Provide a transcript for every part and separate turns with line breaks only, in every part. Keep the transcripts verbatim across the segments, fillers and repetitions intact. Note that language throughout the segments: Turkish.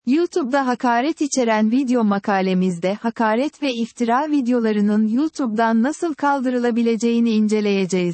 YouTube'da hakaret içeren video makalemizde hakaret ve iftira videolarının YouTube'dan nasıl kaldırılabileceğini inceleyeceğiz.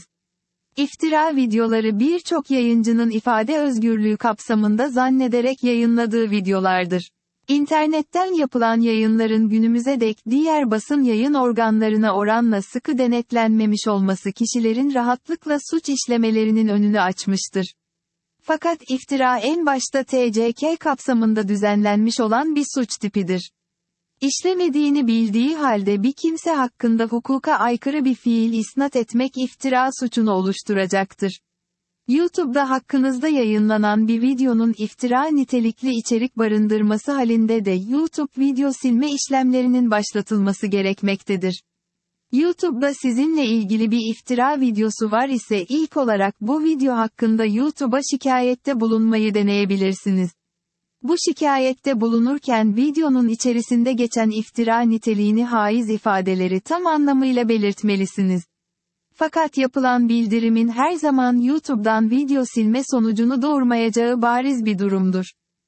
İftira videoları birçok yayıncının ifade özgürlüğü kapsamında zannederek yayınladığı videolardır. İnternetten yapılan yayınların günümüze dek diğer basın yayın organlarına oranla sıkı denetlenmemiş olması kişilerin rahatlıkla suç işlemelerinin önünü açmıştır. Fakat iftira en başta T C K kapsamında düzenlenmiş olan bir suç tipidir. İşlemediğini bildiği halde bir kimse hakkında hukuka aykırı bir fiil isnat etmek iftira suçunu oluşturacaktır. YouTube'da hakkınızda yayınlanan bir videonun iftira nitelikli içerik barındırması halinde de YouTube video silme işlemlerinin başlatılması gerekmektedir. YouTube'da sizinle ilgili bir iftira videosu var ise ilk olarak bu video hakkında YouTube'a şikayette bulunmayı deneyebilirsiniz. Bu şikayette bulunurken videonun içerisinde geçen iftira niteliğini haiz ifadeleri tam anlamıyla belirtmelisiniz. Fakat yapılan bildirimin her zaman YouTube'dan video silme sonucunu doğurmayacağı bariz bir durumdur.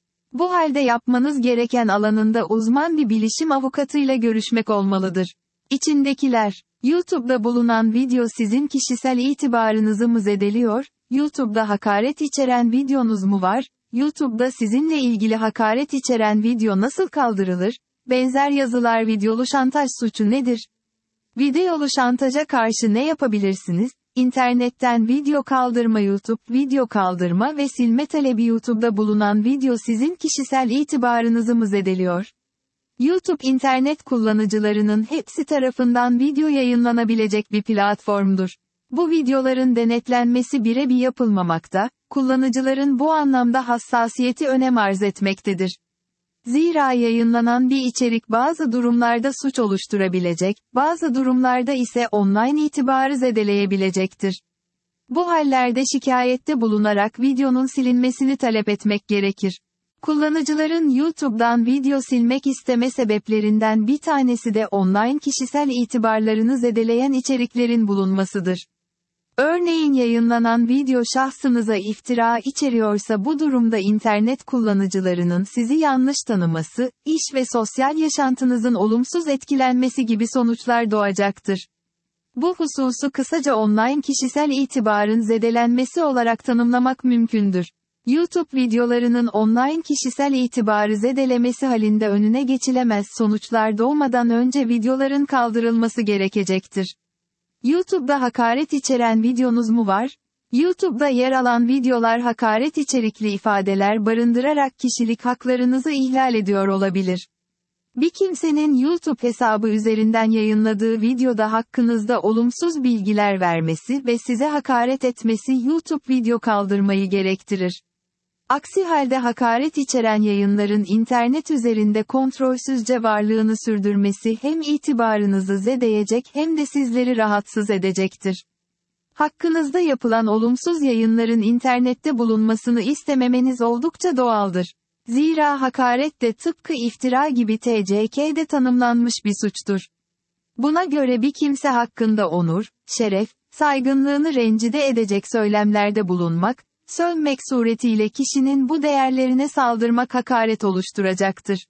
Bu halde yapmanız gereken alanında uzman bir bilişim avukatıyla görüşmek olmalıdır. İçindekiler, YouTube'da bulunan video sizin kişisel itibarınızı mı zedeliyor? YouTube'da hakaret içeren videonuz mu var? YouTube'da sizinle ilgili hakaret içeren video nasıl kaldırılır? Benzer yazılar videolu şantaj suçu nedir? Videolu şantaja karşı ne yapabilirsiniz? İnternetten video kaldırma YouTube video kaldırma ve silme talebi YouTube'da bulunan video sizin kişisel itibarınızı mı zedeliyor? YouTube internet kullanıcılarının hepsi tarafından video yayınlanabilecek bir platformdur. Bu videoların denetlenmesi birebir yapılmamakta, kullanıcıların bu anlamda hassasiyeti önem arz etmektedir. Zira yayınlanan bir içerik bazı durumlarda suç oluşturabilecek, bazı durumlarda ise online itibarı zedeleyebilecektir. Bu hallerde şikayette bulunarak videonun silinmesini talep etmek gerekir. Kullanıcıların YouTube'dan video silmek isteme sebeplerinden bir tanesi de online kişisel itibarlarını zedeleyen içeriklerin bulunmasıdır. Örneğin yayınlanan video şahsınıza iftira içeriyorsa bu durumda internet kullanıcılarının sizi yanlış tanıması, iş ve sosyal yaşantınızın olumsuz etkilenmesi gibi sonuçlar doğacaktır. Bu hususu kısaca online kişisel itibarın zedelenmesi olarak tanımlamak mümkündür. YouTube videolarının online kişisel itibarı zedelemesi halinde önüne geçilemez sonuçlar doğmadan önce videoların kaldırılması gerekecektir. YouTube'da hakaret içeren videonuz mu var? YouTube'da yer alan videolar hakaret içerikli ifadeler barındırarak kişilik haklarınızı ihlal ediyor olabilir. Bir kimsenin YouTube hesabı üzerinden yayınladığı videoda hakkınızda olumsuz bilgiler vermesi ve size hakaret etmesi YouTube video kaldırmayı gerektirir. Aksi halde hakaret içeren yayınların internet üzerinde kontrolsüzce varlığını sürdürmesi hem itibarınızı zedeyecek hem de sizleri rahatsız edecektir. Hakkınızda yapılan olumsuz yayınların internette bulunmasını istememeniz oldukça doğaldır. Zira hakaret de tıpkı iftira gibi T C K'de tanımlanmış bir suçtur. Buna göre bir kimse hakkında onur, şeref, saygınlığını rencide edecek söylemlerde bulunmak, sövmek suretiyle kişinin bu değerlerine saldırmak hakaret oluşturacaktır.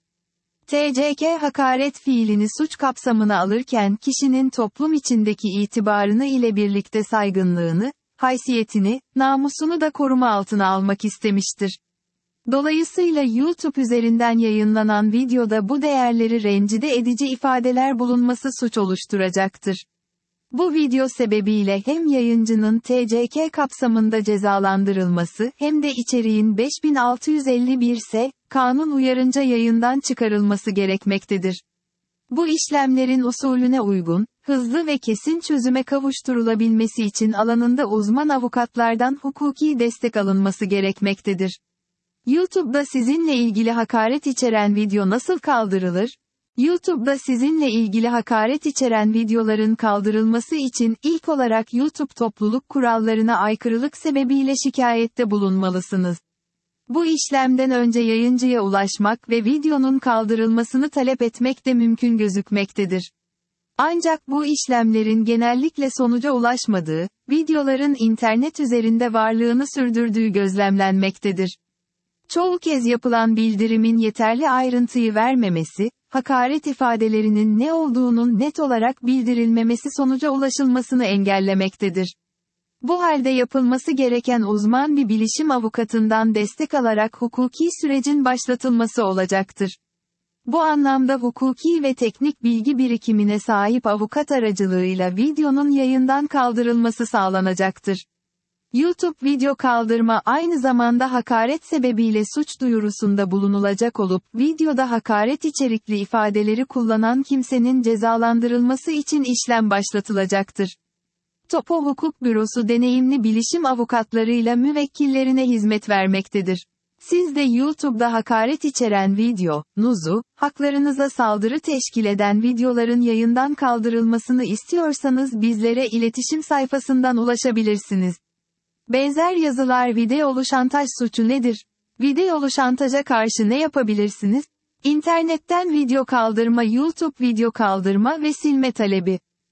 T C K hakaret fiilini suç kapsamına alırken kişinin toplum içindeki itibarını ile birlikte saygınlığını, haysiyetini, namusunu da koruma altına almak istemiştir. Dolayısıyla YouTube üzerinden yayınlanan videoda bu değerleri rencide edici ifadeler bulunması suç oluşturacaktır. Bu video sebebiyle hem yayıncının T C K kapsamında cezalandırılması hem de içeriğin beş bin altı yüz elli bir S, kanun uyarınca yayından çıkarılması gerekmektedir. Bu işlemlerin usulüne uygun, hızlı ve kesin çözüme kavuşturulabilmesi için alanında uzman avukatlardan hukuki destek alınması gerekmektedir. YouTube'da sizinle ilgili hakaret içeren video nasıl kaldırılır? YouTube'da sizinle ilgili hakaret içeren videoların kaldırılması için ilk olarak YouTube topluluk kurallarına aykırılık sebebiyle şikayette bulunmalısınız. Bu işlemden önce yayıncıya ulaşmak ve videonun kaldırılmasını talep etmek de mümkün gözükmektedir. Ancak bu işlemlerin genellikle sonuca ulaşmadığı, videoların internet üzerinde varlığını sürdürdüğü gözlemlenmektedir. Çoğu kez yapılan bildirimin yeterli ayrıntıyı vermemesi, hakaret ifadelerinin ne olduğunun net olarak bildirilmemesi sonuca ulaşılmasını engellemektedir. Bu halde yapılması gereken uzman bir bilişim avukatından destek alarak hukuki sürecin başlatılması olacaktır. Bu anlamda hukuki ve teknik bilgi birikimine sahip avukat aracılığıyla videonun yayından kaldırılması sağlanacaktır. YouTube video kaldırma aynı zamanda hakaret sebebiyle suç duyurusunda bulunulacak olup, videoda hakaret içerikli ifadeleri kullanan kimsenin cezalandırılması için işlem başlatılacaktır. Topo Hukuk Bürosu deneyimli bilişim avukatlarıyla müvekkillerine hizmet vermektedir. Siz de YouTube'da hakaret içeren video, nuzu, haklarınıza saldırı teşkil eden videoların yayından kaldırılmasını istiyorsanız bizlere iletişim sayfasından ulaşabilirsiniz. Benzer yazılar videolu şantaj suçu nedir? Videolu şantaja karşı ne yapabilirsiniz? İnternetten video kaldırma, YouTube video kaldırma ve silme talebi.